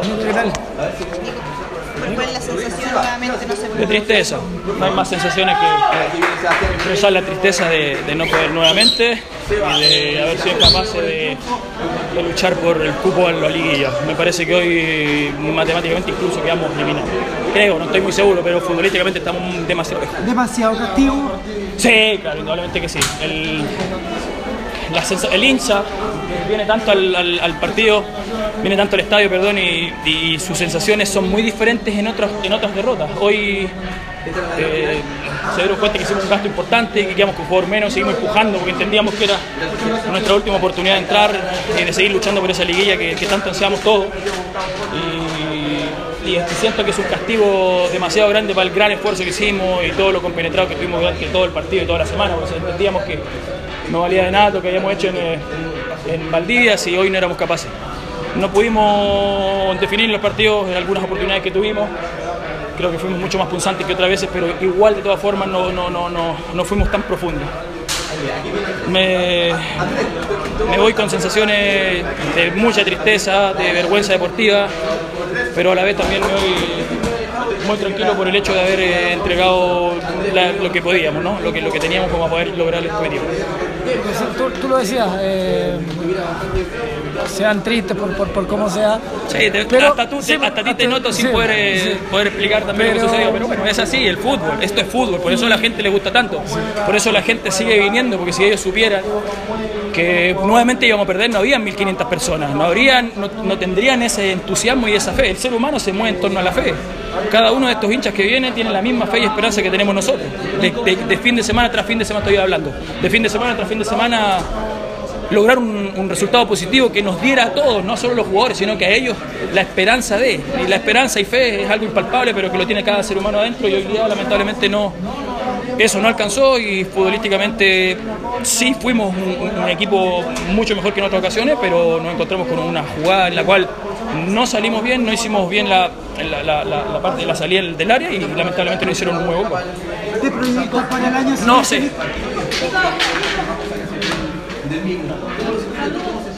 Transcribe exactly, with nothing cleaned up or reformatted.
¿Qué tal? ¿Cuál es la sensación nuevamente? No se De tristeza, no hay más sensaciones que expresar la tristeza de, de no poder nuevamente y de haber sido capaces de, de luchar por el cupo en la liguilla. Me parece que hoy matemáticamente incluso quedamos eliminados. Creo, no estoy muy seguro, pero futbolísticamente estamos demasiado lejos. ¿Demasiado castigo? Sí, claro, indudablemente que sí. El, la el hincha viene tanto al, al, al partido, viene tanto al estadio, perdón, y, y sus sensaciones son muy diferentes en otras, en otras derrotas. Hoy eh, se dieron cuenta que hicimos un gasto importante, que quedamos con jugador menos, seguimos empujando porque entendíamos que era nuestra última oportunidad de entrar y de seguir luchando por esa liguilla que, que tanto ansiamos todos. Y, y siento que es un castigo demasiado grande para el gran esfuerzo que hicimos y todo lo compenetrado que tuvimos durante todo el partido y toda la semana, porque entendíamos que no valía de nada lo que habíamos hecho en, en Valdivia si hoy no éramos capaces. No pudimos definir los partidos en algunas oportunidades que tuvimos, creo que fuimos mucho más punzantes que otras veces, pero igual de todas formas no, no, no, no, no fuimos tan profundos. Me, me voy con sensaciones de mucha tristeza, de vergüenza deportiva, pero a la vez también me voy muy tranquilo por el hecho de haber eh, entregado la, lo que podíamos, ¿no? lo, que, lo que teníamos como poder lograr el objetivo. Tú, tú lo decías, eh, sean tristes por, por, por cómo sea. Sí, te, pero, hasta tú sí, hasta a ti te noto sí, sin poder, eh, sí. poder explicar también pero, lo que sucedió, pero bueno, es así, el fútbol, esto es fútbol, por eso a la gente le gusta tanto, por eso la gente sigue viniendo, porque si ellos supieran que nuevamente íbamos a perder, no habían mil quinientas personas, no, habrían, no, no tendrían ese entusiasmo y esa fe. El ser humano se mueve en torno a la fe. Cada uno de estos hinchas que vienen tiene la misma fe y esperanza que tenemos nosotros. De, de, de fin de semana tras fin de semana estoy hablando. De fin de semana tras fin de semana lograr un, un resultado positivo que nos diera a todos, no solo a los jugadores, sino que a ellos la esperanza de. Y la esperanza y fe es algo impalpable, pero que lo tiene cada ser humano adentro y hoy día lamentablemente no. Eso no alcanzó y futbolísticamente sí fuimos un, un equipo mucho mejor que en otras ocasiones, pero nos encontramos con una jugada en la cual no salimos bien, no hicimos bien la, la, la, la, la parte de la salida del área y lamentablemente no hicieron un nuevo gol. ¿Te proyectas para el año siguiente? No sé.